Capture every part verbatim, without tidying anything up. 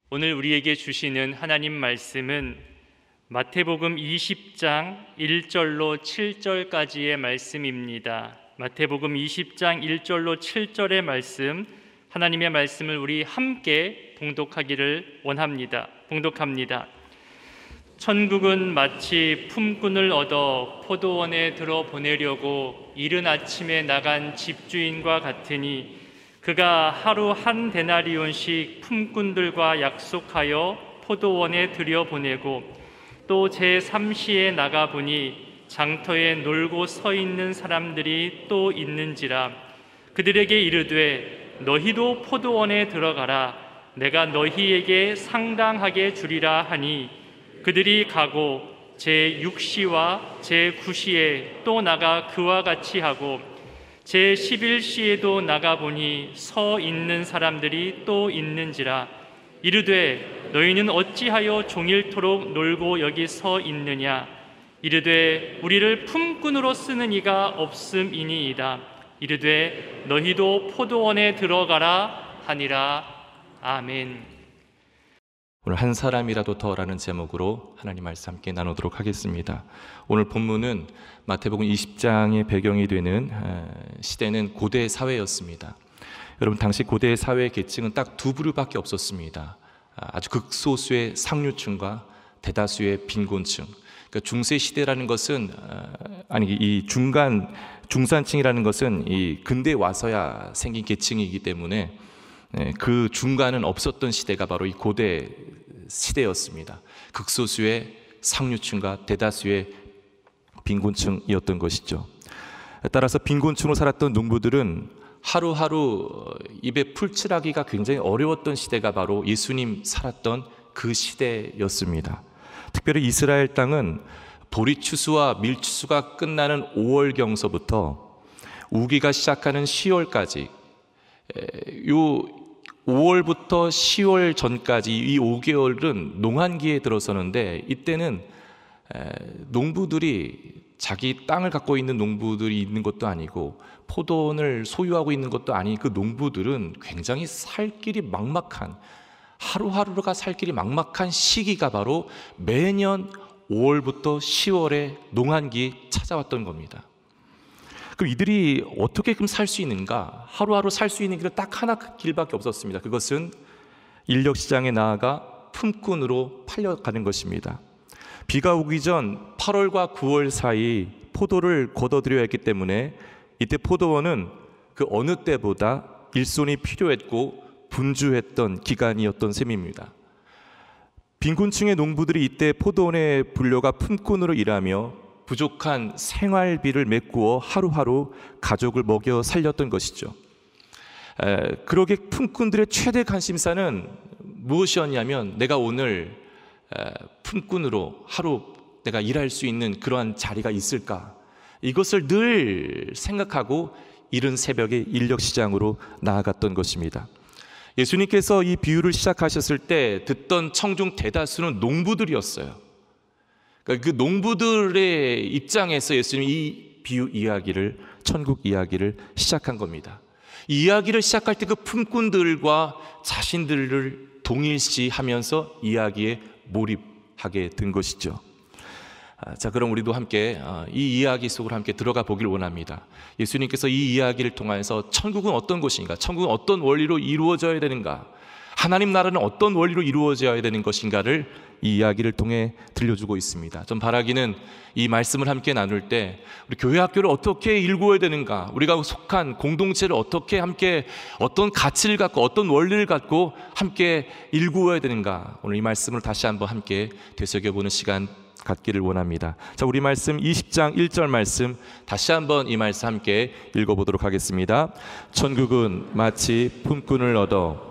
오늘 우리에게 주시는 하나님 말씀은 마태복음 이십 장 일 절로 칠 절까지의 말씀입니다. 마태복음 이십 장 일 절로 칠 절의 말씀, 하나님의 말씀을 우리 함께 봉독하기를 원합니다. 봉독합니다. 천국은 마치 품꾼을 얻어 포도원에 들어 보내려고 이른 아침에 나간 집주인과 같으니 그가 하루 한 데나리온씩 품꾼들과 약속하여 포도원에 들여보내고 또 제삼 시에 나가보니 장터에 놀고 서 있는 사람들이 또 있는지라. 그들에게 이르되 너희도 포도원에 들어가라. 내가 너희에게 상당하게 주리라 하니 그들이 가고 제육 시와 제구 시에 또 나가 그와 같이 하고 제십일 시에도 나가보니 서 있는 사람들이 또 있는지라. 이르되 너희는 어찌하여 종일토록 놀고 여기 서 있느냐. 이르되 우리를 품꾼으로 쓰는 이가 없음이니이다. 이르되 너희도 포도원에 들어가라 하니라. 아멘. 오늘 한 사람이라도 더라는 제목으로 하나님 말씀 함께 나누도록 하겠습니다. 오늘 본문은 마태복음 이십 장의 배경이 되는 시대는 고대 사회였습니다. 여러분, 당시 고대 사회의 계층은 딱 두 부류밖에 없었습니다. 아주 극소수의 상류층과 대다수의 빈곤층. 그러니까 중세 시대라는 것은 아니 이 중간 중산층이라는 것은 이 근대에 와서야 생긴 계층이기 때문에 그 중간은 없었던 시대가 바로 이 고대 시대였습니다. 극소수의 상류층과 대다수의 빈곤층이었던 것이죠. 따라서 빈곤층으로 살았던 농부들은 하루하루 입에 풀칠하기가 굉장히 어려웠던 시대가 바로 예수님 살았던 그 시대였습니다. 특별히 이스라엘 땅은 보리추수와 밀추수가 끝나는 오월경서부터 우기가 시작하는 시월까지 요 오월부터 시월 전까지 이 오 개월은 농한기에 들어서는데, 이때는 농부들이 자기 땅을 갖고 있는 농부들이 있는 것도 아니고 포도원을 소유하고 있는 것도 아닌 그 농부들은 굉장히 살 길이 막막한, 하루하루가 살 길이 막막한 시기가 바로 매년 오월부터 시월에 농한기 찾아왔던 겁니다. 그럼 이들이 어떻게 그럼 살 수 있는가? 하루하루 살 수 있는 길은 딱 하나 길밖에 없었습니다. 그것은 인력시장에 나아가 품꾼으로 팔려가는 것입니다. 비가 오기 전 팔월과 구월 사이 포도를 걷어들여야 했기 때문에 이때 포도원은 그 어느 때보다 일손이 필요했고 분주했던 기간이었던 셈입니다. 빈곤층의 농부들이 이때 포도원에 불려가 품꾼으로 일하며 부족한 생활비를 메꾸어 하루하루 가족을 먹여 살렸던 것이죠. 에, 그러게 품꾼들의 최대 관심사는 무엇이었냐면 내가 오늘 에, 품꾼으로 하루 내가 일할 수 있는 그러한 자리가 있을까, 이것을 늘 생각하고 이른 새벽에 인력시장으로 나아갔던 것입니다. 예수님께서 이 비유를 시작하셨을 때 듣던 청중 대다수는 농부들이었어요. 그 농부들의 입장에서 예수님이 이 비유 이야기를, 천국 이야기를 시작한 겁니다. 이 이야기를 시작할 때 그 품꾼들과 자신들을 동일시하면서 이야기에 몰입하게 된 것이죠. 자, 그럼 우리도 함께 이 이야기 속으로 함께 들어가 보길 원합니다. 예수님께서 이 이야기를 통해서 천국은 어떤 곳인가, 천국은 어떤 원리로 이루어져야 되는가, 하나님 나라는 어떤 원리로 이루어져야 되는 것인가를 이 이야기를 통해 들려주고 있습니다. 좀 바라기는 이 말씀을 함께 나눌 때 우리 교회 학교를 어떻게 일구어야 되는가, 우리가 속한 공동체를 어떻게 함께 어떤 가치를 갖고 어떤 원리를 갖고 함께 일구어야 되는가, 오늘 이 말씀을 다시 한번 함께 되새겨보는 시간 갖기를 원합니다. 자, 우리 말씀 이십 장 일 절 말씀 다시 한번 이 말씀 함께 읽어보도록 하겠습니다. 천국은 마치 품꾼을 얻어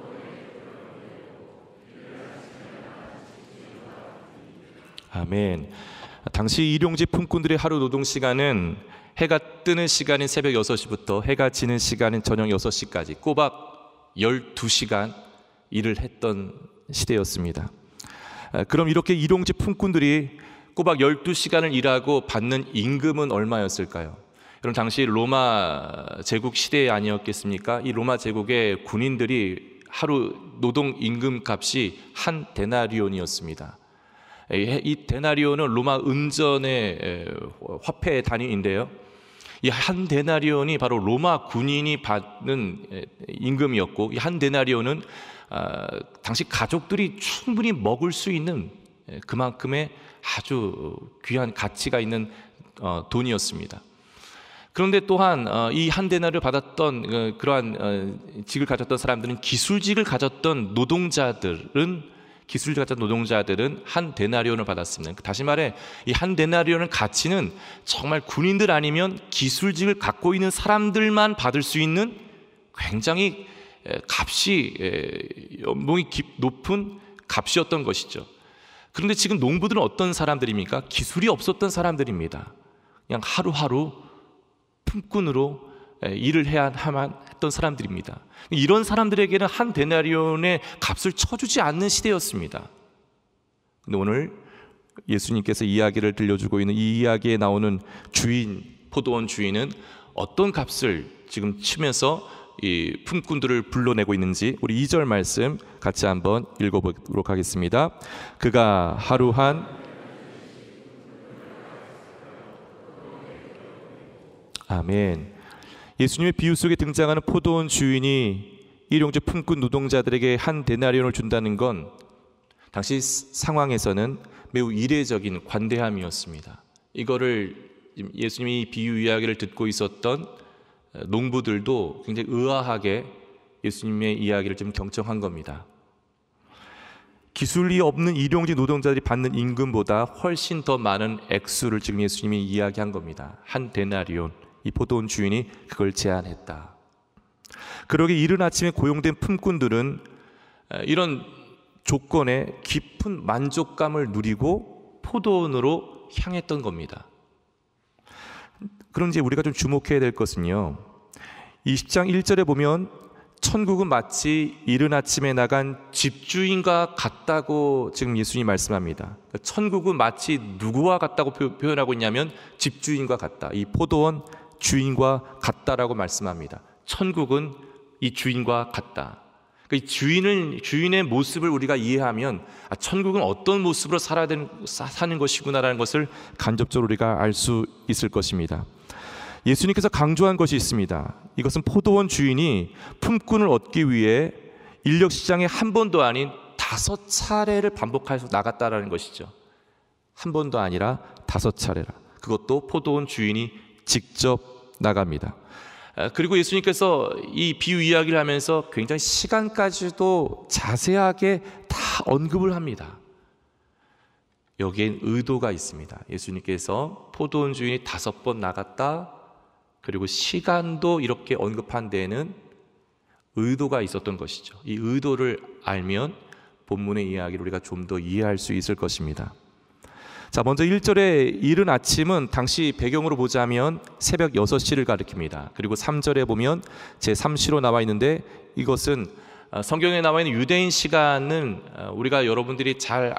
아멘. 당시 일용직 품꾼들의 하루 노동 시간은 해가 뜨는 시간인 새벽 여섯 시부터 해가 지는 시간인 저녁 여섯 시까지 꼬박 열두 시간 일을 했던 시대였습니다. 그럼 이렇게 일용직 품꾼들이 꼬박 열두 시간을 일하고 받는 임금은 얼마였을까요? 여러분, 당시 로마 제국 시대 아니었겠습니까? 이 로마 제국의 군인들이 하루 노동 임금 값이 한 데나리온이었습니다. 이 데나리온은 로마 은전의 화폐 단위인데요. 이 한 데나리온이 바로 로마 군인이 받는 임금이었고, 이 한 데나리온은 당시 가족들이 충분히 먹을 수 있는 그만큼의 아주 귀한 가치가 있는 돈이었습니다. 그런데 또한 이 한 데나리온을 받았던 그러한 직을 가졌던 사람들은, 기술직을 가졌던 노동자들은 기술직 가졌던 노동자들은 한 데나리온을 받았습니다. 다시 말해 이 한 데나리온의 가치는 정말 군인들 아니면 기술직을 갖고 있는 사람들만 받을 수 있는 굉장히 값이 연봉이 높은 값이었던 것이죠. 그런데 지금 농부들은 어떤 사람들입니까? 기술이 없었던 사람들입니다. 그냥 하루하루 품꾼으로 일을 해야만 했던 사람들입니다. 이런 사람들에게는 한 데나리온의 값을 쳐주지 않는 시대였습니다. 근데 오늘 예수님께서 이야기를 들려주고 있는 이 이야기에 나오는 주인, 포도원 주인은 어떤 값을 지금 치면서 이 품꾼들을 불러내고 있는지 우리 이 절 말씀 같이 한번 읽어보도록 하겠습니다. 그가 하루 한 아멘. 예수님의 비유 속에 등장하는 포도원 주인이 일용직 품꾼 노동자들에게 한 데나리온을 준다는 건 당시 상황에서는 매우 이례적인 관대함이었습니다. 이거를 예수님이 비유 이야기를 듣고 있었던 농부들도 굉장히 의아하게 예수님의 이야기를 좀 경청한 겁니다. 기술이 없는 일용직 노동자들이 받는 임금보다 훨씬 더 많은 액수를 지금 예수님이 이야기한 겁니다. 한 데나리온. 이 포도원 주인이 그걸 제안했다. 그러게 이른 아침에 고용된 품꾼들은 이런 조건에 깊은 만족감을 누리고 포도원으로 향했던 겁니다. 그럼 이제 우리가 좀 주목해야 될 것은요, 이십 장 일 절에 보면 천국은 마치 이른 아침에 나간 집주인과 같다고 지금 예수님이 말씀합니다. 천국은 마치 누구와 같다고 표현하고 있냐면 집주인과 같다. 이 포도원 주인과 같다라고 말씀합니다. 천국은 이 주인과 같다. 이 주인을, 주인의 모습을 우리가 이해하면 아, 천국은 어떤 모습으로 살아야 되는, 사는 것이구나라는 것을 간접적으로 우리가 알 수 있을 것입니다. 예수님께서 강조한 것이 있습니다. 이것은 포도원 주인이 품꾼을 얻기 위해 인력시장에 한 번도 아닌 다섯 차례를 반복해서 나갔다라는 것이죠. 한 번도 아니라 다섯 차례라. 그것도 포도원 주인이 직접 나갑니다. 그리고 예수님께서 이 비유 이야기를 하면서 굉장히 시간까지도 자세하게 다 언급을 합니다. 여기엔 의도가 있습니다. 예수님께서 포도원 주인이 다섯 번 나갔다, 그리고 시간도 이렇게 언급한 데에는 의도가 있었던 것이죠. 이 의도를 알면 본문의 이야기를 우리가 좀 더 이해할 수 있을 것입니다. 자, 먼저 일 절에 이른 아침은 당시 배경으로 보자면 새벽 여섯 시를 가리킵니다. 그리고 삼 절에 보면 제삼 시로 나와 있는데, 이것은 성경에 나와 있는 유대인 시간은 우리가 여러분들이 잘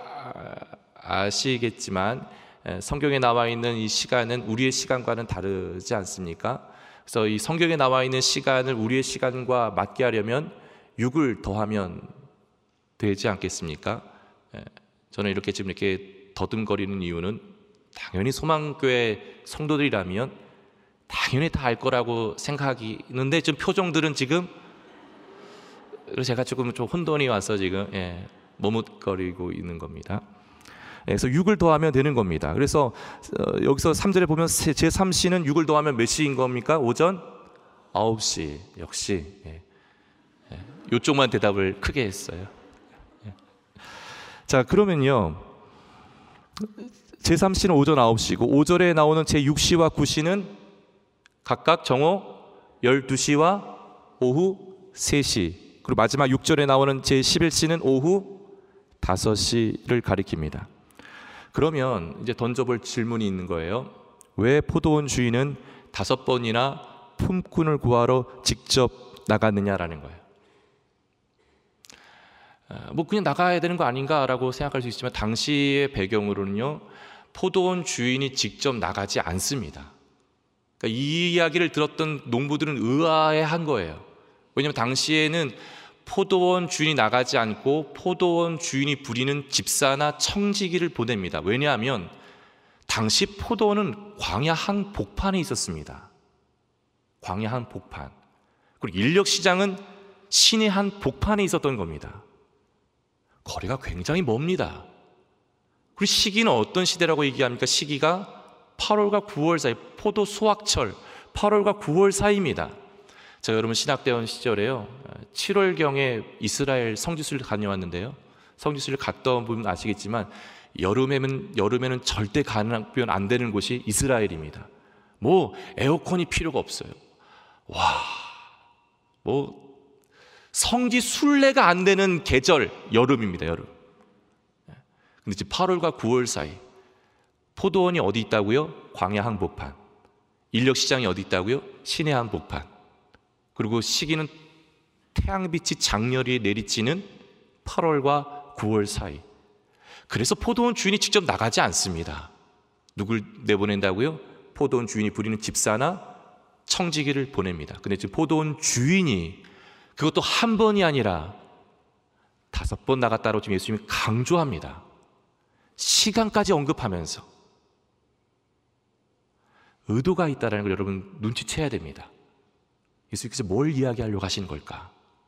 아시겠지만 성경에 나와 있는 이 시간은 우리의 시간과는 다르지 않습니까? 그래서 이 성경에 나와 있는 시간을 우리의 시간과 맞게 하려면 육을 더하면 되지 않겠습니까? 저는 이렇게 지금 이렇게 더듬거리는 이유는 당연히 소망교회 성도들이라면 당연히 다 알 거라고 생각하는데 좀 표정들은 지금, 그래서 제가 조금 좀 혼돈이 와서 지금 예, 머뭇거리고 있는 겁니다. 그래서 육을 더하면 되는 겁니다. 그래서 어, 여기서 삼 절에 보면 제삼 시는 육을 더하면 몇 시인 겁니까? 오전 아홉 시. 역시 예. 예. 이쪽만 대답을 크게 했어요. 예. 자, 그러면요, 제삼 시는 오전 아홉 시고 오 절에 나오는 제육 시와 구 시는 각각 정오 열두 시와 오후 세 시, 그리고 마지막 육 절에 나오는 제십일 시는 오후 다섯 시를 가리킵니다. 그러면 이제 던져볼 질문이 있는 거예요. 왜 포도원 주인은 다섯 번이나 품꾼을 구하러 직접 나갔느냐라는 거예요. 뭐 그냥 나가야 되는 거 아닌가라고 생각할 수 있지만 당시의 배경으로는요, 포도원 주인이 직접 나가지 않습니다. 그러니까 이 이야기를 들었던 농부들은 의아해한 거예요. 왜냐하면 당시에는 포도원 주인이 나가지 않고 포도원 주인이 부리는 집사나 청지기를 보냅니다. 왜냐하면 당시 포도원은 광야 한 복판에 있었습니다. 광야 한 복판. 그리고 인력시장은 시내 한 복판에 있었던 겁니다. 거리가 굉장히 멉니다. 그리고 시기는 어떤 시대라고 얘기합니까? 시기가 팔월과 구월 사이, 포도 수확철 팔월과 구월 사이입니다. 제가 여러분 신학대원 시절에요, 칠월경에 이스라엘 성지순례 다녀왔는데요, 성지순례 갔다 온 분은 아시겠지만 여름에는, 여름에는 절대 가면 안 되는 곳이 이스라엘입니다. 뭐 에어컨이 필요가 없어요. 와, 뭐 성지순례가 안 되는 계절, 여름입니다. 여름. 근데 지금 팔월과 구월 사이 포도원이 어디 있다고요? 광야 한복판. 인력시장이 어디 있다고요? 시내 한복판. 그리고 시기는 태양빛이 장렬히 내리쬐는 팔월과 구월 사이. 그래서 포도원 주인이 직접 나가지 않습니다. 누굴 내보낸다고요? 포도원 주인이 부리는 집사나 청지기를 보냅니다. 근데 지금 포도원 주인이 그것도 한 번이 아니라 다섯 번 나갔다고 지금 예수님이 강조합니다. 시간까지 언급하면서 의도가 있다는 걸 여러분 눈치채야 됩니다. 예수님께서 뭘 이야기하려고 하시는 걸까?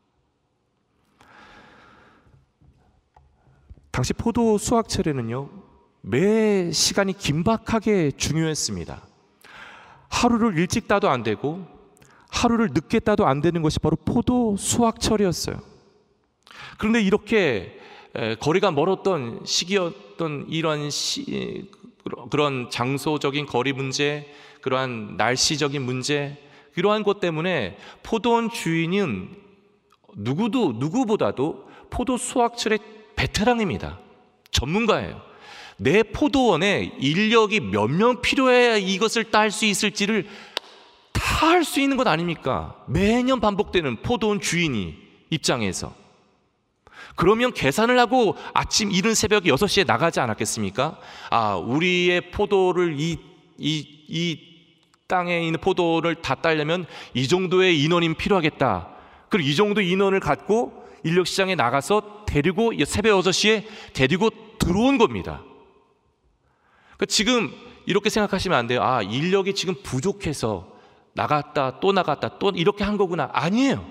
당시 포도 수확철에는요, 매 시간이 긴박하게 중요했습니다. 하루를 일찍 따도 안 되고 하루를 늦게 따도 안 되는 것이 바로 포도 수확철이었어요. 그런데 이렇게 거리가 멀었던 시기였던 이런 시, 그런 장소적인 거리 문제, 그러한 날씨적인 문제, 이러한 것 때문에 포도원 주인은 누구도 누구보다도 포도 수확철의 베테랑입니다. 전문가예요. 내 포도원에 인력이 몇 명 필요해야 이것을 딸 수 있을지를 다 할 수 있는 것 아닙니까? 매년 반복되는 포도원 주인이 입장에서. 그러면 계산을 하고 아침 이른 새벽 여섯 시에 나가지 않았겠습니까? 아, 우리의 포도를 이, 이, 이 땅에 있는 포도를 다 따려면 이 정도의 인원이 필요하겠다. 그리고 이 정도 인원을 갖고 인력시장에 나가서 데리고 새벽 여섯 시에 데리고 들어온 겁니다. 그러니까 지금 이렇게 생각하시면 안 돼요. 아, 인력이 지금 부족해서 나갔다 또 나갔다 또 이렇게 한 거구나. 아니에요.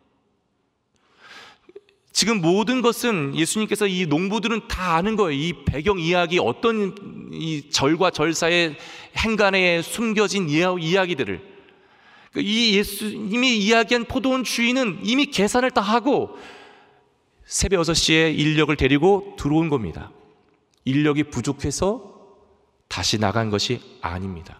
지금 모든 것은 예수님께서 이 농부들은 다 아는 거예요. 이 배경 이야기, 어떤 이 절과 절사의 행간에 숨겨진 이야기들을. 이 예수님이 이야기한 포도원 주인은 이미 계산을 다 하고 새벽 여섯 시에 인력을 데리고 들어온 겁니다. 인력이 부족해서 다시 나간 것이 아닙니다.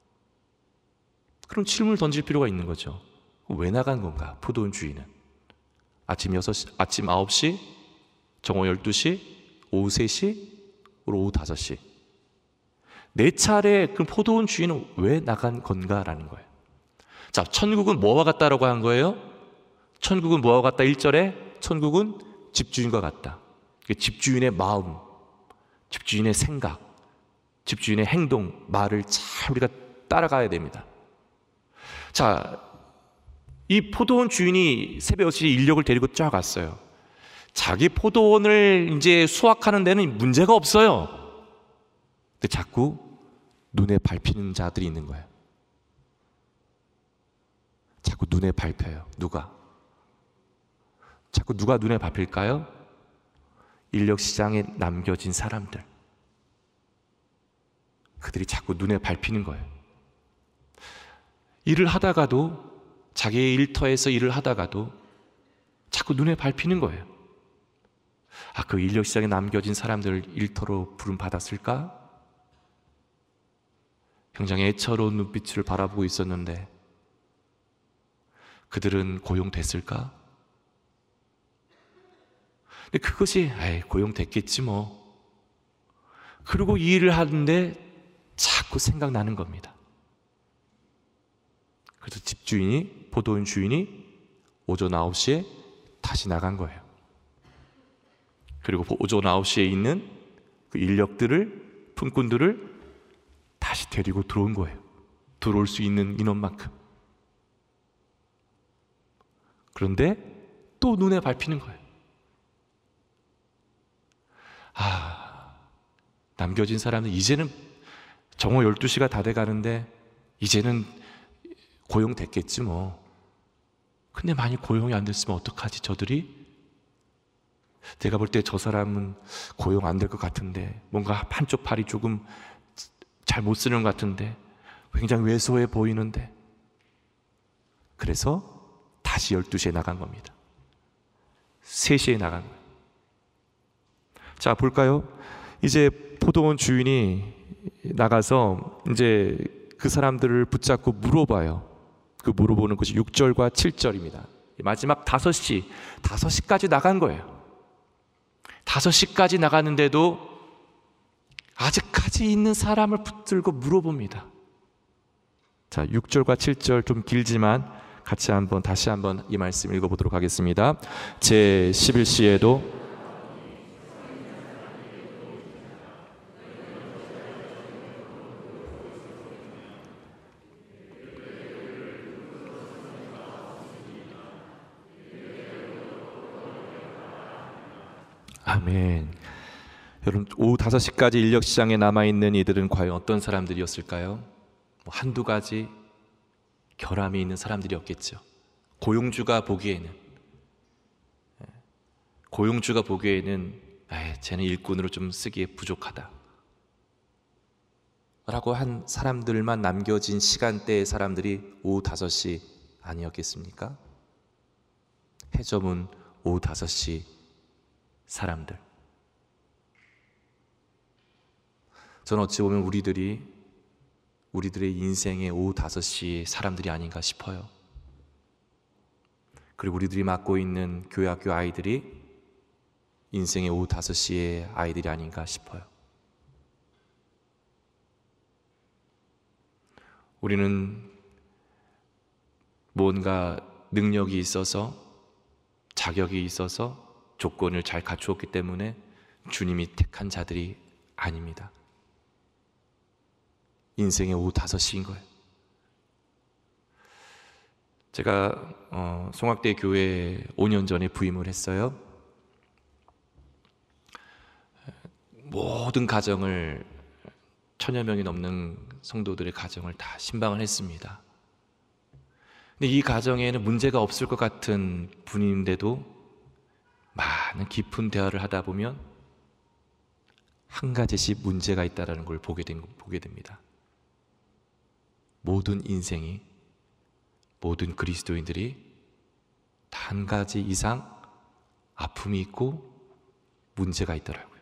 그럼 질문을 던질 필요가 있는 거죠. 왜 나간 건가? 포도원 주인은 아침 여섯 시, 아침 아홉 시, 정오 열두 시, 오후 세 시, 오후 다섯 시. 네 차례 그 포도원 주인은 왜 나간 건가라는 거예요. 자, 천국은 뭐와 같다라고 한 거예요? 천국은 뭐와 같다? 일 절에 천국은 집주인과 같다. 집주인의 마음, 집주인의 생각, 집주인의 행동, 말을 잘 우리가 따라가야 됩니다. 자, 이 포도원 주인이 새벽 여섯 시에 인력을 데리고 쫙 갔어요. 자기 포도원을 이제 수확하는 데는 문제가 없어요. 근데 자꾸 눈에 밟히는 자들이 있는 거예요. 자꾸 눈에 밟혀요. 누가? 자꾸 누가 눈에 밟힐까요? 인력시장에 남겨진 사람들. 그들이 자꾸 눈에 밟히는 거예요. 일을 하다가도, 자기의 일터에서 일을 하다가도 자꾸 눈에 밟히는 거예요. 아, 그 인력시장에 남겨진 사람들을 일터로 부름받았을까? 굉장히 애처로운 눈빛을 바라보고 있었는데 그들은 고용됐을까? 근데 그것이 에이, 고용됐겠지 뭐. 그리고 이 일을 하는데 자꾸 생각나는 겁니다. 그래서 집주인이, 포도원 주인이 오전 아홉 시에 다시 나간 거예요. 그리고 오전 아홉 시에 있는 그 인력들을, 품꾼들을 다시 데리고 들어온 거예요. 들어올 수 있는 인원만큼. 그런데 또 눈에 밟히는 거예요. 아, 남겨진 사람은 이제는 정오 열두 시가 다 돼가는데 이제는 고용됐겠지 뭐. 근데 만약 고용이 안 됐으면 어떡하지 저들이? 내가 볼 때 저 사람은 고용 안 될 것 같은데, 뭔가 한쪽 팔이 조금 잘 못 쓰는 것 같은데, 굉장히 왜소해 보이는데. 그래서 다시 열두 시에 나간 겁니다. 세 시에 나간 거예요. 자, 볼까요? 이제 포도원 주인이 나가서 이제 그 사람들을 붙잡고 물어봐요. 그 물어보는 것이 육 절과 칠 절입니다. 마지막 다섯 시, 다섯 시까지 나간 거예요. 다섯 시까지 나갔는데도 아직까지 있는 사람을 붙들고 물어봅니다. 자, 육 절과 칠 절 좀 길지만 같이 한번 다시 한번 이 말씀 읽어보도록 하겠습니다. 제십일 시에도 아멘. 여러분, 오후 다섯 시까지 인력시장에 남아있는 이들은 과연 어떤 사람들이었을까요? 뭐 한두 가지 결함이 있는 사람들이었겠죠. 고용주가 보기에는 고용주가 보기에는 에이, 쟤는 일꾼으로 좀 쓰기에 부족하다 라고 한 사람들만 남겨진 시간대의 사람들이 오후 다섯 시 아니었겠습니까? 해저문 오후 다섯 시 사람들. 저는 어찌 보면 우리들이 우리들의 인생의 오후 다섯 시 사람들이 아닌가 싶어요. 그리고 우리들이 맡고 있는 교회학교 아이들이 인생의 오후 다섯 시의 아이들이 아닌가 싶어요. 우리는 뭔가 능력이 있어서, 자격이 있어서, 조건을 잘 갖추었기 때문에 주님이 택한 자들이 아닙니다. 인생의 오후 다섯 시인 거예요. 제가 어, 송악대 교회에 오 년 전에 부임을 했어요. 모든 가정을, 천여 명이 넘는 성도들의 가정을 다 신방을 했습니다. 근데 이 가정에는 문제가 없을 것 같은 분인데도 많은 깊은 대화를 하다 보면 한 가지씩 문제가 있다는 걸 보게, 된, 보게 됩니다. 모든 인생이, 모든 그리스도인들이 다 한 가지 이상 아픔이 있고 문제가 있더라고요.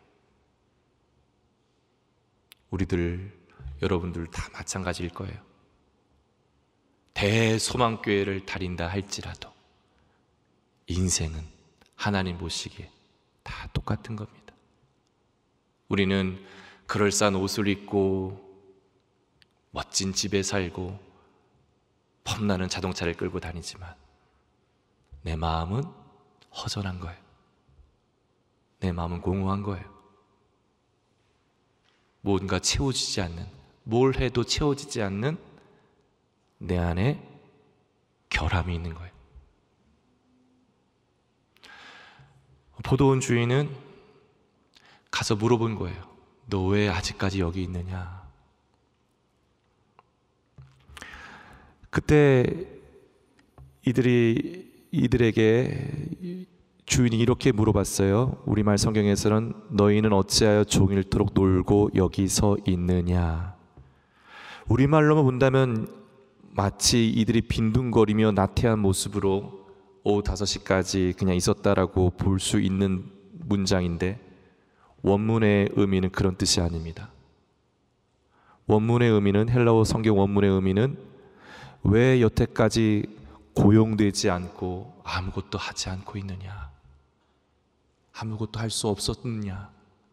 우리들, 여러분들 다 마찬가지일 거예요. 대소망교회를 다닌다 할지라도 인생은 하나님 보시기에 다 똑같은 겁니다. 우리는 그럴싸한 옷을 입고 멋진 집에 살고 폼나는 자동차를 끌고 다니지만 내 마음은 허전한 거예요. 내 마음은 공허한 거예요. 뭔가 채워지지 않는, 뭘 해도 채워지지 않는 내 안에 결함이 있는 거예요. 포도원 주인은 가서 물어본 거예요. 너 왜 아직까지 여기 있느냐? 그때 이들이 이들에게 주인이 이렇게 물어봤어요. 우리말 성경에서는 너희는 어찌하여 종일토록 놀고 여기 서 있느냐? 우리말로만 본다면 마치 이들이 빈둥거리며 나태한 모습으로 오후 다섯 시까지 그냥 있었다라고 볼 수 있는 문장인데 원문의 의미는 그런 뜻이 아닙니다. 원문의 의미는, 헬라어 성경 원문의 의미는 왜 여태까지 고용되지 않고 아무것도 하지 않고 있느냐? 아무것도 할 수 없었느냐?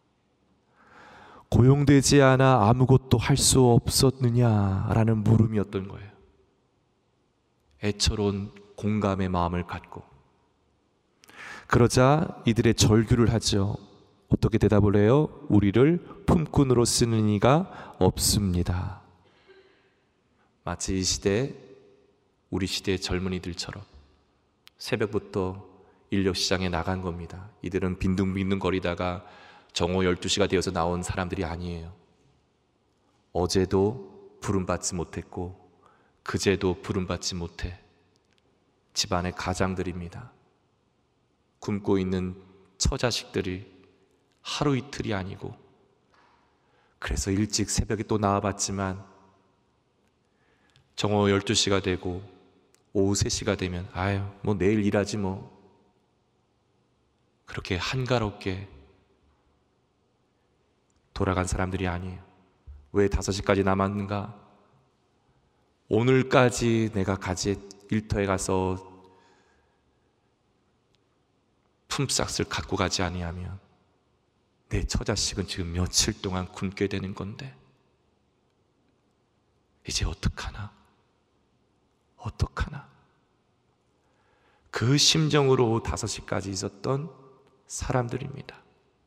고용되지 않아 아무것도 할 수 없었느냐라는 물음이었던 거예요. 애처로운 공감의 마음을 갖고. 그러자 이들의 절규를 하죠. 어떻게 대답을 해요? 우리를 품꾼으로 쓰는 이가 없습니다. 마치 이 시대, 우리 시대의 젊은이들처럼 새벽부터 인력시장에 나간 겁니다. 이들은 빈둥빈둥 거리다가 정오 열두 시가 되어서 나온 사람들이 아니에요. 어제도 부름받지 못했고 그제도 부름받지 못해 집안의 가장들입니다. 굶고 있는 처자식들이 하루 이틀이 아니고, 그래서 일찍 새벽에 또 나와봤지만 정오 열두 시가 되고 오후 세 시가 되면 아유 뭐 내일 일하지 뭐, 그렇게 한가롭게 돌아간 사람들이 아니에요. 왜 다섯 시까지 남았는가? 오늘까지 내가 가지 일터에 가서 품삯을 갖고 가지 아니하면 내 처자식은 지금 며칠 동안 굶게 되는 건데 이제 어떡하나? 어떡하나? 그 심정으로 다섯 시까지 있었던 사람들입니다.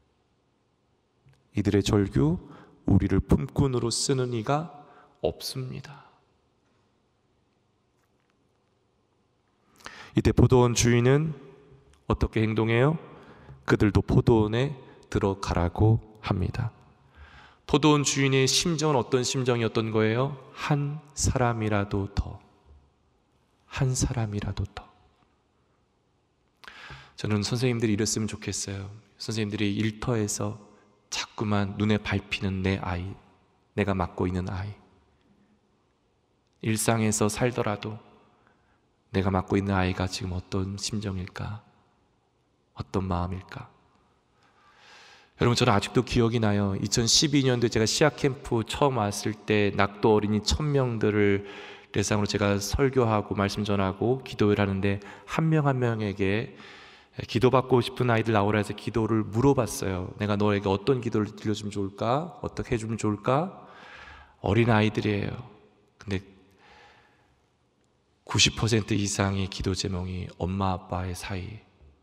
이들의 절규, 우리를 품꾼으로 쓰는 이가 없습니다. 이때 포도원 주인은 어떻게 행동해요? 그들도 포도원에 들어가라고 합니다. 포도원 주인의 심정은 어떤 심정이었던 거예요? 한 사람이라도 더, 한 사람이라도 더. 저는 선생님들이 이랬으면 좋겠어요. 선생님들이 일터에서 자꾸만 눈에 밟히는 내 아이, 내가 맡고 있는 아이, 일상에서 살더라도 내가 맡고 있는 아이가 지금 어떤 심정일까? 어떤 마음일까? 여러분, 저는 아직도 기억이 나요. 이천십이 년도에 제가 씨앗 캠프 처음 왔을 때 낙도 어린이 천 명들을 대상으로 제가 설교하고 말씀 전하고 기도를 하는데 한 명 한 명에게 기도받고 싶은 아이들 나오라 해서 기도를 물어봤어요. 내가 너에게 어떤 기도를 들려주면 좋을까? 어떻게 해주면 좋을까? 어린 아이들이에요. 근데 구십 퍼센트 이상의 기도 제목이 엄마 아빠의 사이,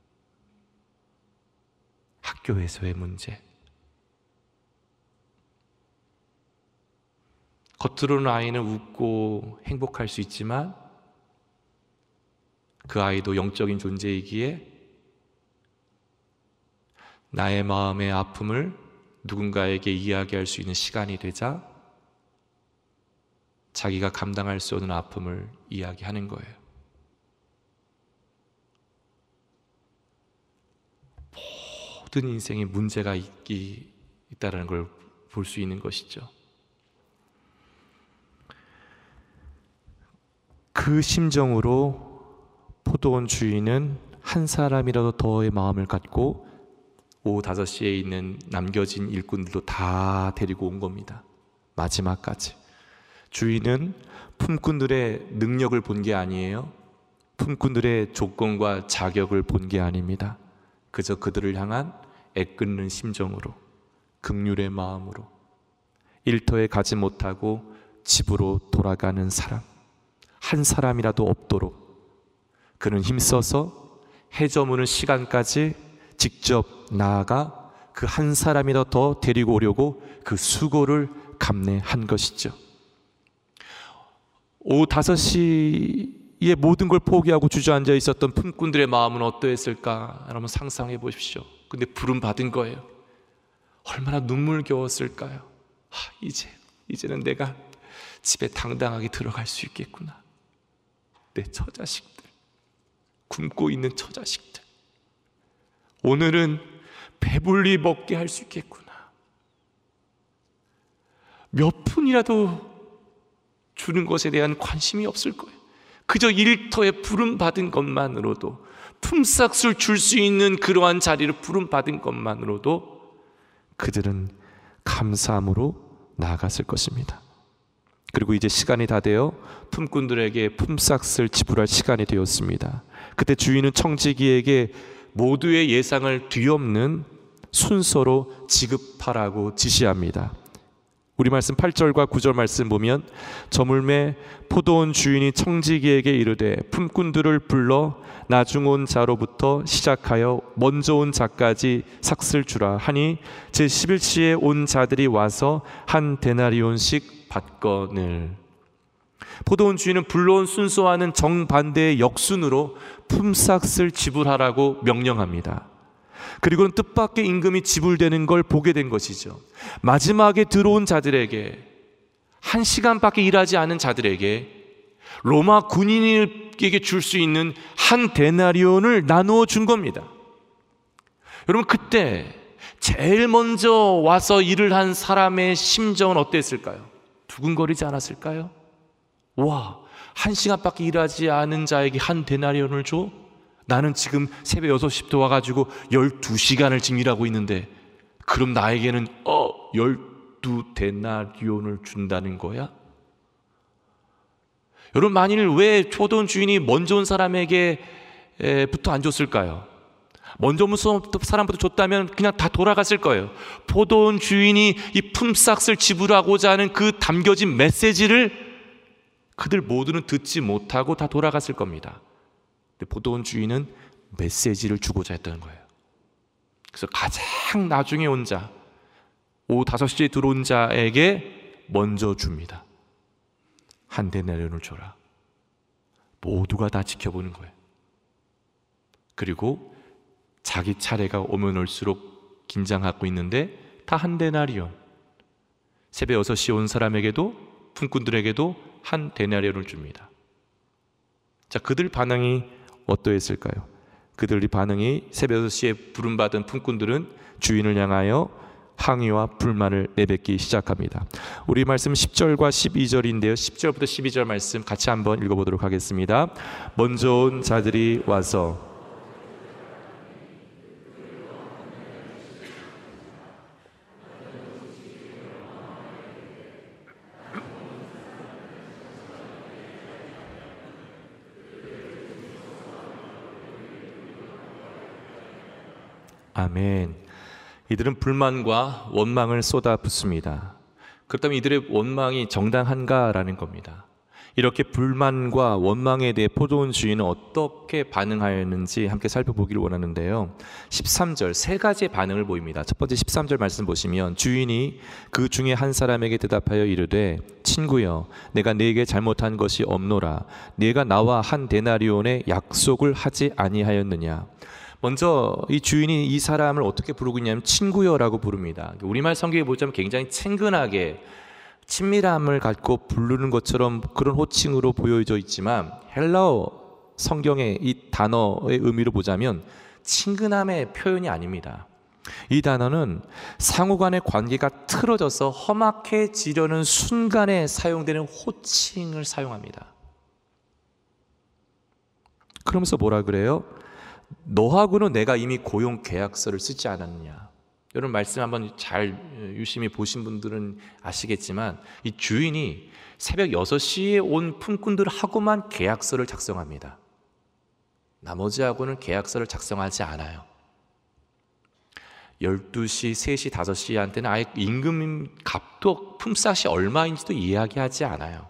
학교에서의 문제. 겉으로는 아이는 웃고 행복할 수 있지만 그 아이도 영적인 존재이기에 나의 마음의 아픔을 누군가에게 이야기할 수 있는 시간이 되자 자기가 감당할 수 없는 아픔을 이야기하는 거예요. 모든 인생에 문제가 있기, 있다는 걸 볼 수 있는 것이죠. 그 심정으로 포도원 주인은 한 사람이라도 더의 마음을 갖고 오후 다섯 시에 있는 남겨진 일꾼들도 다 데리고 온 겁니다. 마지막까지. 주인은 품꾼들의 능력을 본 게 아니에요. 품꾼들의 조건과 자격을 본 게 아닙니다. 그저 그들을 향한 애끓는 심정으로, 긍휼의 마음으로 일터에 가지 못하고 집으로 돌아가는 사람, 한 사람이라도 없도록 그는 힘써서 해 저무는 시간까지 직접 나아가 그 한 사람이라도 더 데리고 오려고 그 수고를 감내한 것이죠. 오후 다섯 시에 모든 걸 포기하고 주저앉아 있었던 품꾼들의 마음은 어떠했을까? 여러분 상상해 보십시오. 근데 부름 받은 거예요. 얼마나 눈물겨웠을까요? 아, 이제, 이제는 내가 집에 당당하게 들어갈 수 있겠구나. 내 처자식들, 굶고 있는 처자식들, 오늘은 배불리 먹게 할 수 있겠구나. 몇 푼이라도 주는 것에 대한 관심이 없을 거예요. 그저 일터에 부름받은 것만으로도, 품삯을 줄 수 있는 그러한 자리를 부름받은 것만으로도 그들은 감사함으로 나아갔을 것입니다. 그리고 이제 시간이 다 되어 품꾼들에게 품삯을 지불할 시간이 되었습니다. 그때 주인은 청지기에게 모두의 예상을 뒤엎는 순서로 지급하라고 지시합니다. 우리 말씀 팔 절과 구 절 말씀 보면, 저물매 포도원 주인이 청지기에게 이르되 품꾼들을 불러 나중 온 자로부터 시작하여 먼저 온 자까지 삭슬 주라 하니 제십일 시에 온 자들이 와서 한 데나리온씩 받거늘. 포도원 주인은 불러온 순서와는 정반대의 역순으로 품삯을 지불하라고 명령합니다. 그리고는 뜻밖의 임금이 지불되는 걸 보게 된 것이죠. 마지막에 들어온 자들에게, 한 시간밖에 일하지 않은 자들에게 로마 군인에게 줄 수 있는 한 데나리온을 나누어 준 겁니다. 여러분, 그때 제일 먼저 와서 일을 한 사람의 심정은 어땠을까요? 두근거리지 않았을까요? 와, 한 시간밖에 일하지 않은 자에게 한 데나리온을 줘? 나는 지금 새벽 여섯 시부터 와가지고 열두 시간을 지금 일하고 있는데 그럼 나에게는 어 열두 데나리온을 준다는 거야? 여러분, 만일 왜 포도원 주인이 먼저 온 사람에게부터 안 줬을까요? 먼저 온 사람부터 줬다면 그냥 다 돌아갔을 거예요. 포도원 주인이 이 품삯을 지불하고자 하는 그 담겨진 메시지를 그들 모두는 듣지 못하고 다 돌아갔을 겁니다. 근데 포도원 주인은 메시지를 주고자 했다는 거예요. 그래서 가장 나중에 온 자, 오후 다섯 시에 들어온 자에게 먼저 줍니다. 한 데나리온을 줘라. 모두가 다 지켜보는 거예요. 그리고 자기 차례가 오면 올수록 긴장하고 있는데 다 한 데나리온. 새벽 여섯 시에 온 사람에게도, 품꾼들에게도 한 데나리온을 줍니다. 자, 그들 반응이 어떠했을까요? 그들의 반응이 새벽 여섯 시에 부름받은 품꾼들은 주인을 향하여 항의와 불만을 내뱉기 시작합니다. 우리 말씀 십 절과 십이 절인데요. 십 절부터 십이 절 말씀 같이 한번 읽어보도록 하겠습니다. 먼저 온 자들이 와서 아멘. 이들은 불만과 원망을 쏟아붓습니다. 그렇다면 이들의 원망이 정당한가라는 겁니다. 이렇게 불만과 원망에 대해 포도원 주인은 어떻게 반응하였는지 함께 살펴보기를 원하는데요. 십삼 절 세 가지의 반응을 보입니다. 첫 번째 십삼 절 말씀 보시면 주인이 그 중에 한 사람에게 대답하여 이르되 친구여 내가 네게 잘못한 것이 없노라. 네가 나와 한 데나리온의 약속을 하지 아니하였느냐. 먼저 이 주인이 이 사람을 어떻게 부르고 있냐면 친구여라고 부릅니다. 우리말 성경에 보자면 굉장히 친근하게 친밀함을 갖고 부르는 것처럼 그런 호칭으로 보여져 있지만 헬라어 성경의 이 단어의 의미로 보자면 친근함의 표현이 아닙니다. 이 단어는 상호간의 관계가 틀어져서 험악해지려는 순간에 사용되는 호칭을 사용합니다. 그러면서 뭐라 그래요? 너하고는 내가 이미 고용 계약서를 쓰지 않았느냐. 여러분 말씀 한번 잘 유심히 보신 분들은 아시겠지만 이 주인이 새벽 여섯 시에 온 품꾼들하고만 계약서를 작성합니다. 나머지하고는 계약서를 작성하지 않아요. 열두 시, 세 시, 다섯 시한테는 아예 임금 값도 품삯이 얼마인지도 이야기하지 않아요.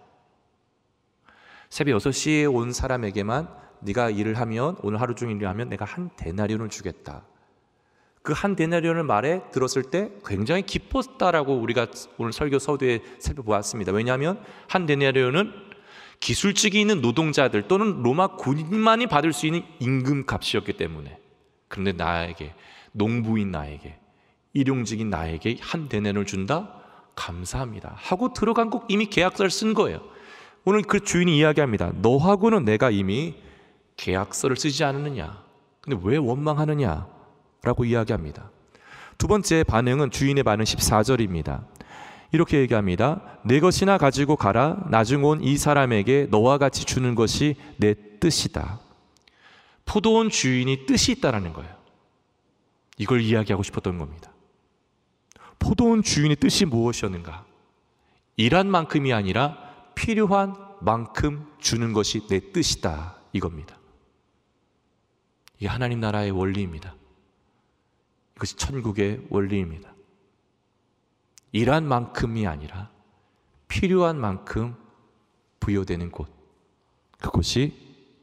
새벽 여섯 시에 온 사람에게만 네가 일을 하면 오늘 하루 종일 일을 하면 내가 한 데나리온을 주겠다. 그 한 데나리온을 말에 들었을 때 굉장히 기뻤다라고 우리가 오늘 설교 서두에 살펴보았습니다. 왜냐하면 한 데나리온은 기술직이 있는 노동자들 또는 로마 군인만이 받을 수 있는 임금 값이었기 때문에. 그런데 나에게, 농부인 나에게, 일용직인 나에게 한 데나리온을 준다? 감사합니다 하고 들어간 꼭 이미 계약서를 쓴 거예요. 오늘 그 주인이 이야기합니다. 너하고는 내가 이미 계약서를 쓰지 않았느냐. 근데 왜 원망하느냐? 라고 이야기합니다. 두 번째 반응은 주인의 반응 십사 절입니다. 이렇게 얘기합니다. 내 것이나 가지고 가라. 나중 온 이 사람에게 너와 같이 주는 것이 내 뜻이다. 포도원 주인이 뜻이 있다라는 거예요. 이걸 이야기하고 싶었던 겁니다. 포도원 주인의 뜻이 무엇이었는가? 일한 만큼이 아니라 필요한 만큼 주는 것이 내 뜻이다. 이겁니다. 이게 하나님 나라의 원리입니다. 이것이 천국의 원리입니다. 일한 만큼이 아니라 필요한 만큼 부여되는 곳, 그것이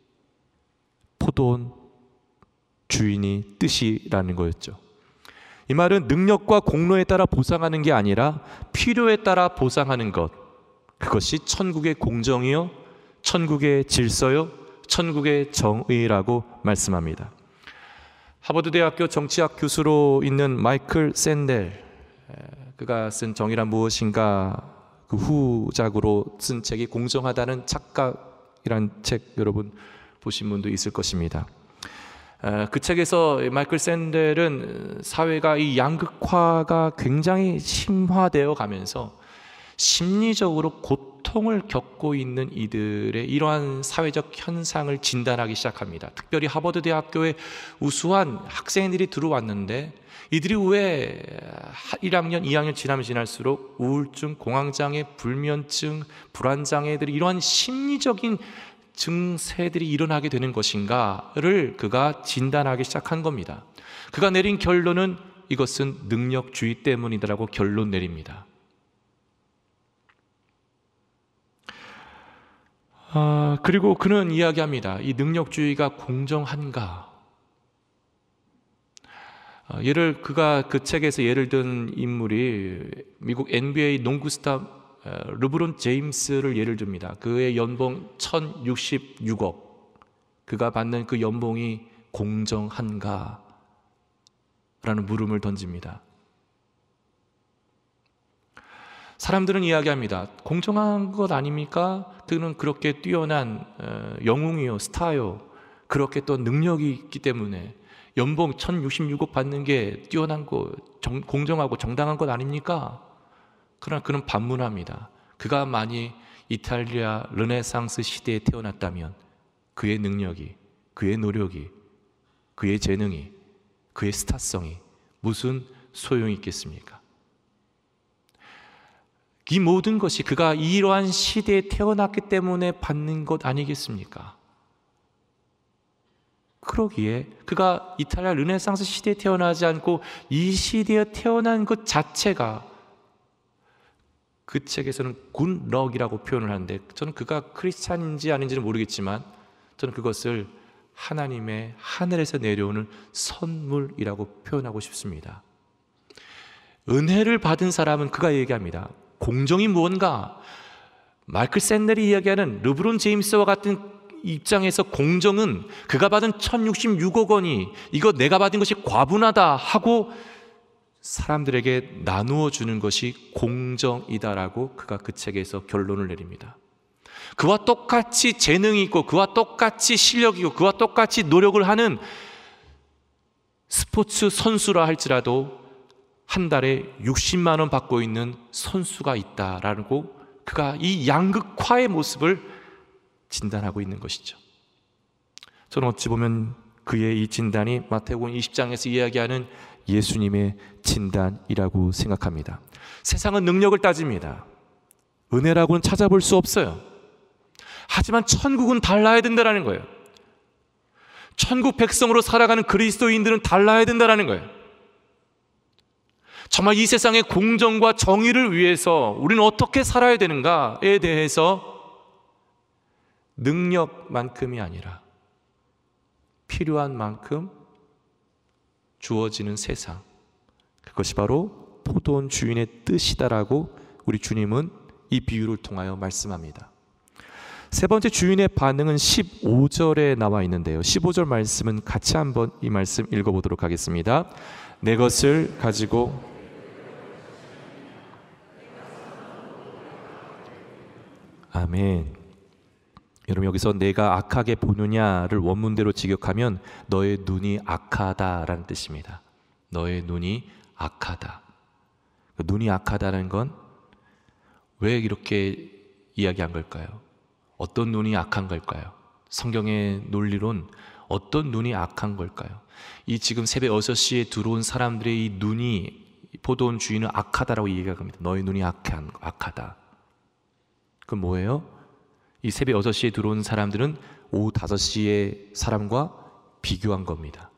포도원 주인이 뜻이라는 거였죠. 이 말은 능력과 공로에 따라 보상하는 게 아니라 필요에 따라 보상하는 것, 그것이 천국의 공정이요, 천국의 질서요, 천국의 정의라고 말씀합니다. 하버드 대학교 정치학 교수로 있는 마이클 샌델, 그가 쓴 정의란 무엇인가 그 후작으로 쓴 책이 공정하다는 착각이란 책, 여러분 보신 분도 있을 것입니다. 그 책에서 마이클 샌델은 사회가 이 양극화가 굉장히 심화되어 가면서 심리적으로 고통을 겪고 있는 이들의 이러한 사회적 현상을 진단하기 시작합니다. 특별히 하버드 대학교에 우수한 학생들이 들어왔는데 이들이 왜 일 학년, 이 학년 지나면 지날수록 우울증, 공황장애, 불면증, 불안장애들이 이러한 심리적인 증세들이 일어나게 되는 것인가를 그가 진단하기 시작한 겁니다. 그가 내린 결론은 이것은 능력주의 때문이다라고 결론 내립니다. 아, 그리고 그는 이야기합니다. 이 능력주의가 공정한가? 아, 예를 그가 그 책에서 예를 든 인물이 미국 엔비에이 농구 스타 르브론 제임스를 예를 듭니다. 그의 연봉 천육십육억, 그가 받는 그 연봉이 공정한가? 라는 물음을 던집니다. 사람들은 이야기합니다. 공정한 것 아닙니까? 그는 그렇게 뛰어난 영웅이요, 스타요, 그렇게 또 능력이 있기 때문에 연봉 천육십육억 받는 게 뛰어난 거, 정, 공정하고 정당한 것 아닙니까? 그러나 그는 반문합니다. 그가 만약 이탈리아 르네상스 시대에 태어났다면 그의 능력이, 그의 노력이, 그의 재능이, 그의 스타성이 무슨 소용이 있겠습니까? 이 모든 것이 그가 이러한 시대에 태어났기 때문에 받는 것 아니겠습니까? 그러기에 그가 이탈리아 르네상스 시대에 태어나지 않고 이 시대에 태어난 것 자체가, 그 책에서는 굿럭이라고 표현을 하는데 저는 그가 크리스찬인지 아닌지는 모르겠지만 저는 그것을 하나님의 하늘에서 내려오는 선물이라고 표현하고 싶습니다. 은혜를 받은 사람은 그가 얘기합니다. 공정이 무언가? 마이클 샌델이 이야기하는 르브론 제임스와 같은 입장에서 공정은 그가 받은 천육십육억 원이 이거 내가 받은 것이 과분하다 하고 사람들에게 나누어 주는 것이 공정이다라고 그가 그 책에서 결론을 내립니다. 그와 똑같이 재능이 있고 그와 똑같이 실력이 있고 그와 똑같이 노력을 하는 스포츠 선수라 할지라도 한 달에 육십만 원 받고 있는 선수가 있다라고 그가 이 양극화의 모습을 진단하고 있는 것이죠. 저는 어찌 보면 그의 이 진단이 마태복음 이십 장에서 이야기하는 예수님의 진단이라고 생각합니다. 세상은 능력을 따집니다. 은혜라고는 찾아볼 수 없어요. 하지만 천국은 달라야 된다는 거예요. 천국 백성으로 살아가는 그리스도인들은 달라야 된다는 거예요. 정말 이 세상의 공정과 정의를 위해서 우리는 어떻게 살아야 되는가에 대해서 능력만큼이 아니라 필요한 만큼 주어지는 세상, 그것이 바로 포도원 주인의 뜻이다라고 우리 주님은 이 비유를 통하여 말씀합니다. 세 번째 주인의 반응은 십오 절에 나와 있는데요, 십오 절 말씀은 같이 한번 이 말씀 읽어보도록 하겠습니다. 내 것을 가지고 아멘. 여러분, 여기서 내가 악하게 보느냐를 원문대로 직역하면 너의 눈이 악하다라는 뜻입니다. 너의 눈이 악하다. 눈이 악하다는 건 왜 이렇게 이야기한 걸까요? 어떤 눈이 악한 걸까요? 성경의 논리론 어떤 눈이 악한 걸까요? 이 지금 새벽 여섯 시에 들어온 사람들의 이 눈이, 포도원 주인은 악하다라고 얘기합니다. 너의 눈이 악한, 악하다. 그건 뭐예요? 이 새벽 여섯 시에 들어온 사람들은 오후 다섯 시의 사람과 비교한 겁니다.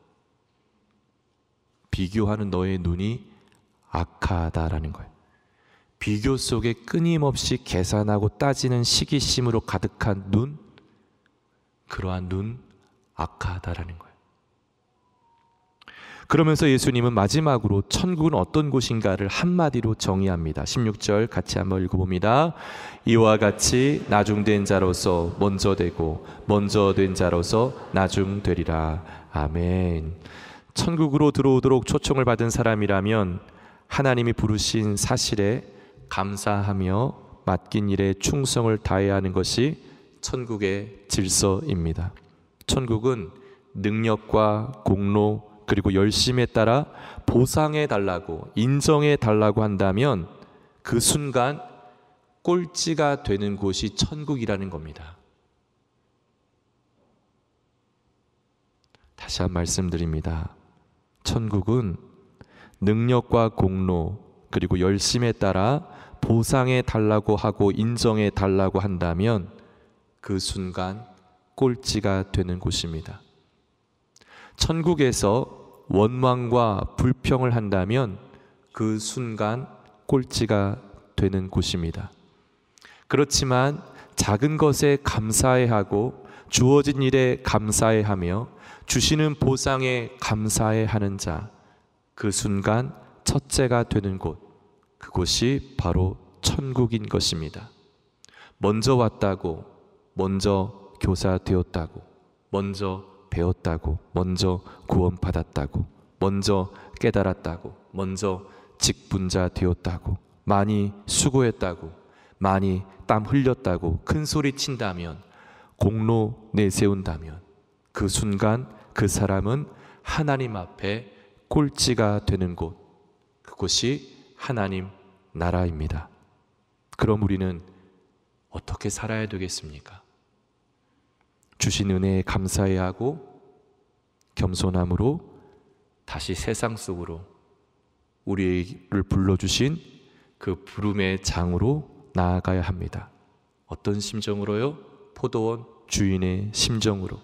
비교하는 너의 눈이 악하다라는 거예요. 비교 속에 끊임없이 계산하고 따지는 시기심으로 가득한 눈, 그러한 눈 악하다라는 거예요. 그러면서 예수님은 마지막으로 천국은 어떤 곳인가를 한마디로 정의합니다. 십육 절 같이 한번 읽어봅니다. 이와 같이 나중된 자로서 먼저 되고 먼저 된 자로서 나중되리라. 아멘. 천국으로 들어오도록 초청을 받은 사람이라면 하나님이 부르신 사실에 감사하며 맡긴 일에 충성을 다해야 하는 것이 천국의 질서입니다. 천국은 능력과 공로 그리고 열심에 따라 보상해 달라고, 인정해 달라고 한다면 그 순간 꼴찌가 되는 곳이 천국이라는 겁니다. 다시 한 번 말씀드립니다. 천국은 능력과 공로 그리고 열심에 따라 보상해 달라고 하고 인정해 달라고 한다면 그 순간 꼴찌가 되는 곳입니다. 천국에서 원망과 불평을 한다면 그 순간 꼴찌가 되는 곳입니다. 그렇지만 작은 것에 감사해하고 주어진 일에 감사해하며 주시는 보상에 감사해하는 자, 그 순간 첫째가 되는 곳, 그곳이 바로 천국인 것입니다. 먼저 왔다고, 먼저 교사 되었다고, 먼저 배웠다고, 먼저 구원받았다고, 먼저 깨달았다고, 먼저 직분자 되었다고, 많이 수고했다고, 많이 땀 흘렸다고 큰 소리 친다면, 공로 내세운다면 그 순간 그 사람은 하나님 앞에 꼴찌가 되는 곳, 그곳이 하나님 나라입니다. 그럼 우리는 어떻게 살아야 되겠습니까? 주신 은혜에 감사해야 하고 겸손함으로 다시 세상 속으로 우리를 불러주신 그 부름의 장으로 나아가야 합니다. 어떤 심정으로요? 포도원 주인의 심정으로.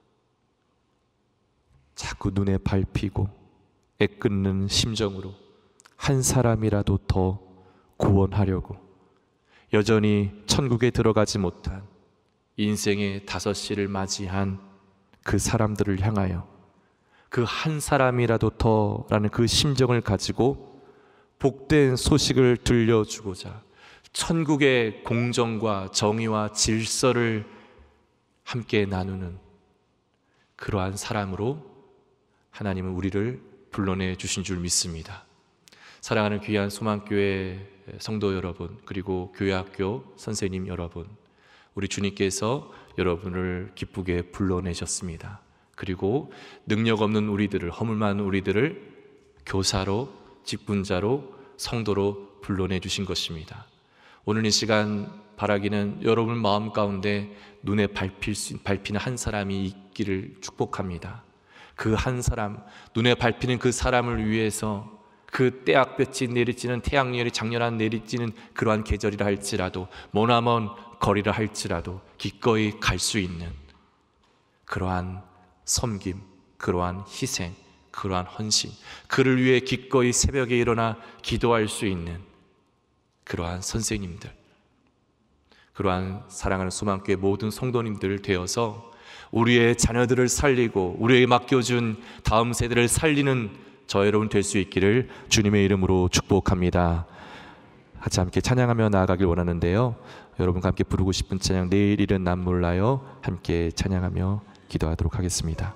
자꾸 눈에 밟히고 애끓는 심정으로 한 사람이라도 더 구원하려고 여전히 천국에 들어가지 못한 인생의 다섯 시를 맞이한 그 사람들을 향하여 그 한 사람이라도 더라는 그 심정을 가지고 복된 소식을 들려주고자 천국의 공정과 정의와 질서를 함께 나누는 그러한 사람으로 하나님은 우리를 불러내 주신 줄 믿습니다. 사랑하는 귀한 소망교회 성도 여러분, 그리고 교회학교 선생님 여러분, 우리 주님께서 여러분을 기쁘게 불러내셨습니다. 그리고 능력 없는 우리들을, 허물 많은 우리들을 교사로, 직분자로, 성도로 불러내 주신 것입니다. 오늘 이 시간 바라기는 여러분 마음 가운데 눈에 밟힐 수, 밟히는 한 사람이 있기를 축복합니다. 그 한 사람, 눈에 밟히는 그 사람을 위해서 그 때악볕이 내리쬐는 태양열이 장렬한 내리쬐는 그러한 계절이라 할지라도 머나먼 거리라 할지라도 기꺼이 갈 수 있는 그러한 섬김, 그러한 희생, 그러한 헌신, 그를 위해 기꺼이 새벽에 일어나 기도할 수 있는 그러한 선생님들, 그러한 사랑하는 소망교회 모든 성도님들 되어서 우리의 자녀들을 살리고 우리에게 맡겨준 다음 세대를 살리는 저 여러분 될 수 있기를 주님의 이름으로 축복합니다. 같이 함께 찬양하며 나아가길 원하는데요, 여러분과 함께 부르고 싶은 찬양 내일 일은 난 몰라요 함께 찬양하며 기도하도록 하겠습니다.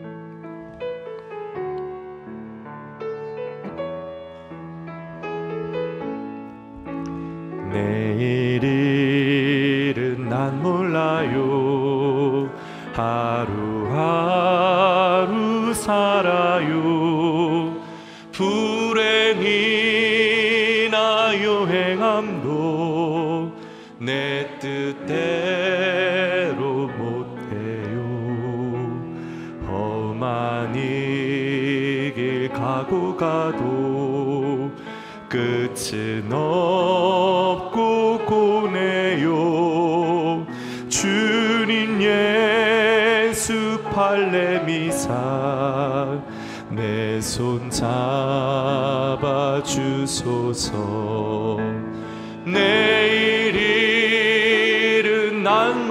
내일 일은 난 몰라요 하루하루 살아요 불행이나 요행함도 내 뜻대로 못해요 험한 이 길 가고 가도 끝은 없고 고네요 주님 예수 팔레미사 내 손 잡아주소서 내일 일은 난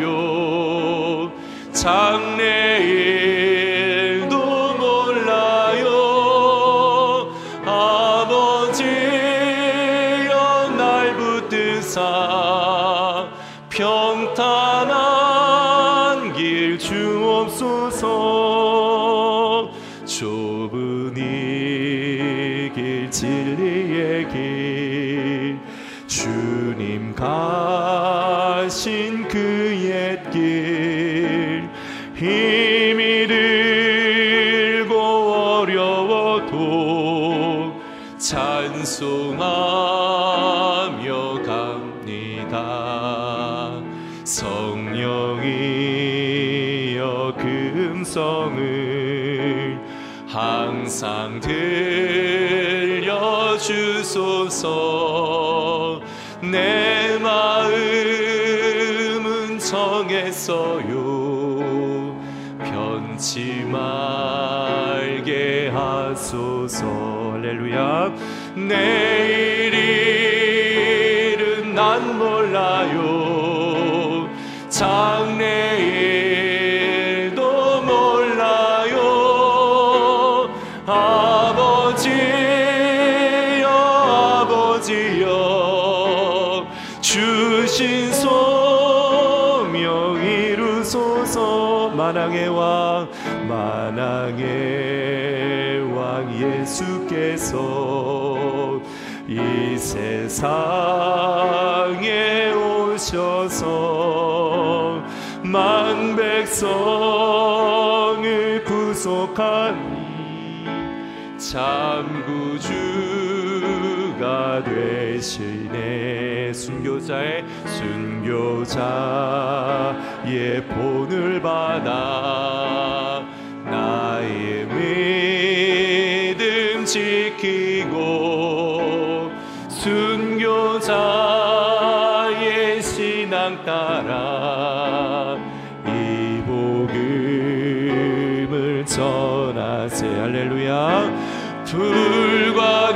몰라요 장래일도 몰라요 주사 평탄한 길 주옵소서. 좁은 이 길 진리의 길 주님 가신 그 옛길 힘이 들고 어려워도 찬송하며 갑니다. 성령이여 금성을 항상 들려주소서. 내 마음은 정했어요. 변치 말게 하소서. 할렐루야. 내일은 난 몰라요. 장래일도 몰라요. 아버지여 아버지여 주신 소명 이루소서. 만왕의 왕 만왕의 왕 예수께서 이 세상에 오셔서 만 백성을 구속하니 참 구주가 되시네. 순교자의 순교자의 본을 받아 나의 믿음 지키고 순교자의 신앙 따라 이 복음을 전하세. 할렐루야. 불과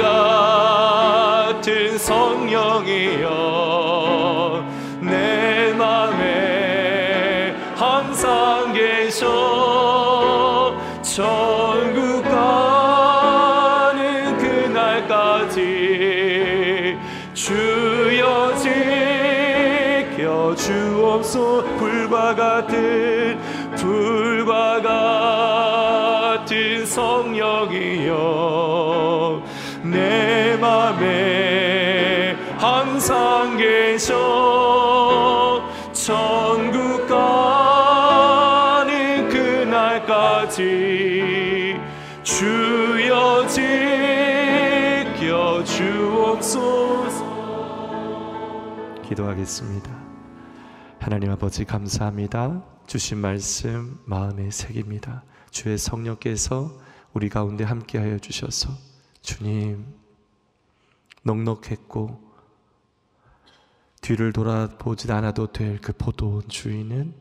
같은 성령이여 내 맘에 항상 계셔. 천국 가는 그날까지 주여 지켜 주옵소. 불과 같은 불과 같은 성령이여 내 맘에 항상 계셔. 천국 가는 그날까지 주여 지켜 주옵소서. 기도하겠습니다. 하나님 아버지 감사합니다. 주신 말씀 마음에 새깁니다. 주의 성령께서 우리 가운데 함께하여 주셔서 주님 넉넉했고 뒤를 돌아보지 않아도 될 그 포도원 주인은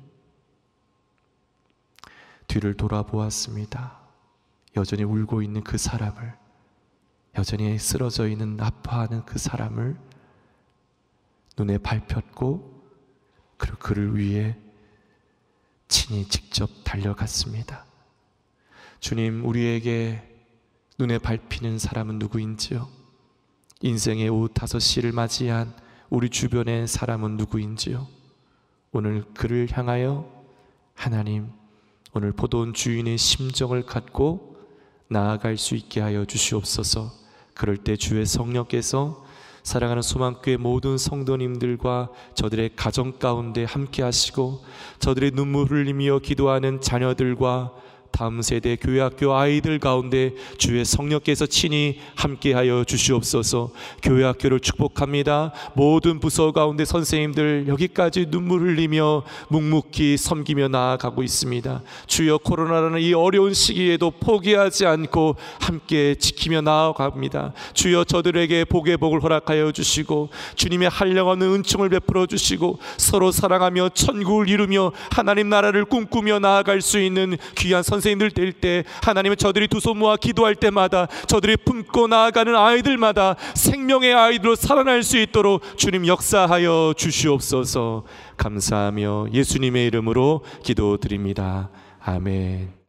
뒤를 돌아보았습니다. 여전히 울고 있는 그 사람을, 여전히 쓰러져 있는 아파하는 그 사람을 눈에 밟혔고 그리고 그를 위해 친히 직접 달려갔습니다. 주님, 우리에게 눈에 밟히는 사람은 누구인지요? 인생의 오후 다섯 시를 맞이한 우리 주변의 사람은 누구인지요? 오늘 그를 향하여 하나님, 오늘 포도원 주인의 심정을 갖고 나아갈 수 있게 하여 주시옵소서. 그럴 때 주의 성령께서 사랑하는 소망교회 모든 성도님들과 저들의 가정 가운데 함께 하시고 저들의 눈물 흘리며 기도하는 자녀들과 다음 세대 교회학교 아이들 가운데 주의 성령께서 친히 함께하여 주시옵소서. 교회학교를 축복합니다. 모든 부서 가운데 선생님들 여기까지 눈물 흘리며 묵묵히 섬기며 나아가고 있습니다. 주여, 코로나라는 이 어려운 시기에도 포기하지 않고 함께 지키며 나아갑니다. 주여, 저들에게 복의 복을 허락하여 주시고 주님의 한량없는 은총을 베풀어 주시고 서로 사랑하며 천국을 이루며 하나님 나라를 꿈꾸며 나아갈 수 있는 귀한 선 선생님들 될 때 하나님은 저들이 두 손 모아 기도할 때마다 저들이 품고 나아가는 아이들마다 생명의 아이들로 살아날 수 있도록 주님 역사하여 주시옵소서. 감사하며 예수님의 이름으로 기도드립니다. 아멘.